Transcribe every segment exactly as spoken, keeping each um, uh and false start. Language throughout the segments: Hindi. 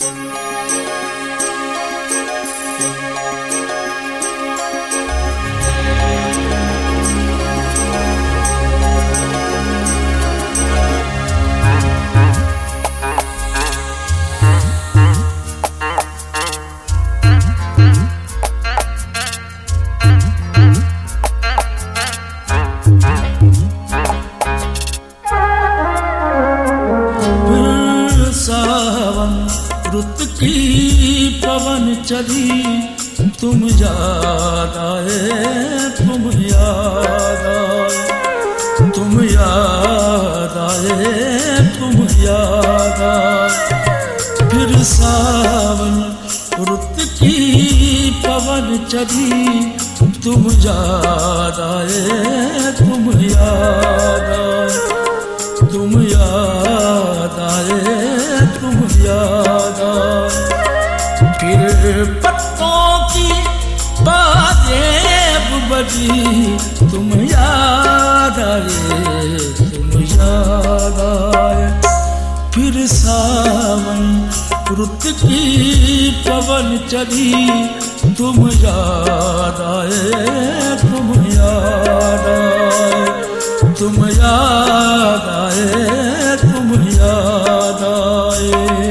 रुत की पवन चली तुम याद आए, तुम याद आए, तुम याद आए, तुम याद आए। फिर सावन रुत की पवन चली तुम याद आए, तुम याद आए, तुम याद आए, तुम याद आए। फिर पत्तों की बाजें बजी तुम याद आए, तुम याद आए। फिर सावन रुत की पवन चली तुम याद आए, तुम याद आए, तुम याद आए, तुम याद आए।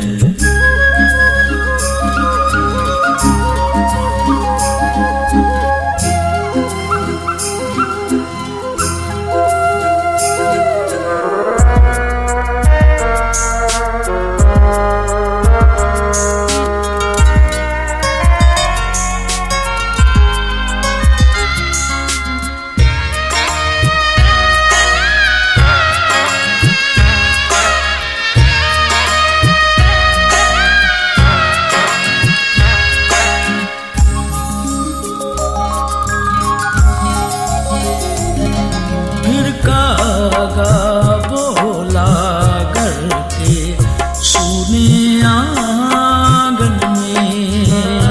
बोला घर के सुने आंगन में,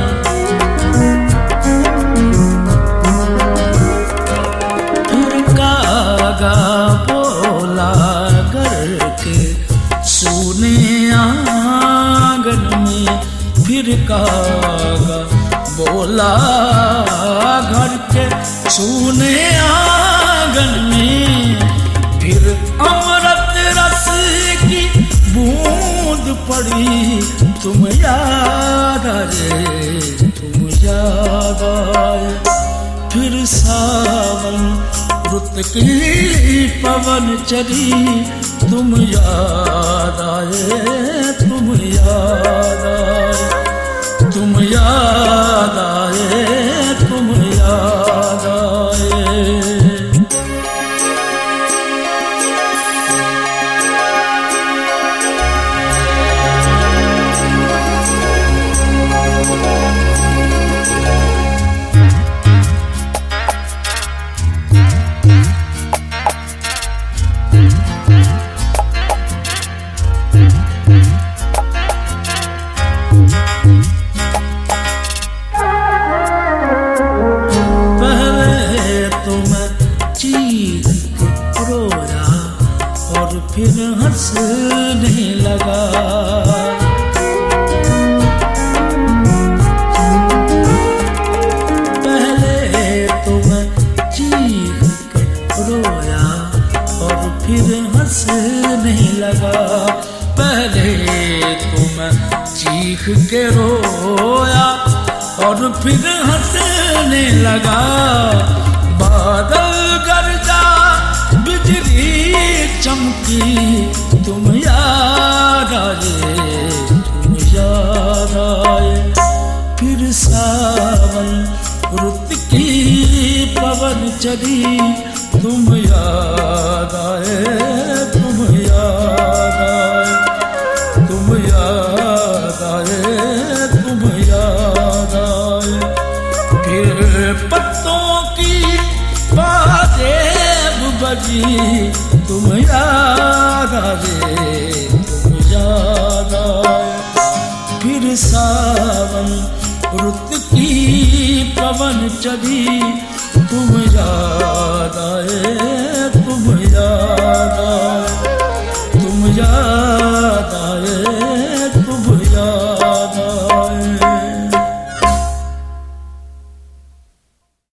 फिर कागा बोला घर के सुने आंगन में। फिर कागा बोला घर के सुने आंगन में। फिर अमृत रस की बूंद पड़ी तुम याद आए, तुम याद आए। फिर सावन रुत की पवन चली तुम याद आए, तुम याद आए, तुम याद आए, तुम याद आए। फिर हंसने लगा, पहले तो मैं चीख के रोया और फिर हंसने लगा। पहले तो मैं चीख के रोया और फिर हंसने लगा। बादल गरजा बिजली चमकी तुम याद आए, तुम याद आए। फिर सावन रुत की पवन चली तुम याद आए, तुम याद आए, तुम याद आए, तुम याद आए। फिर पत्तों की बाजें बजी तुम याद आए, तुम याद आए। फिर सावन रुत की पवन चली तुम याद आए, तुम याद आए, तुम याद आए।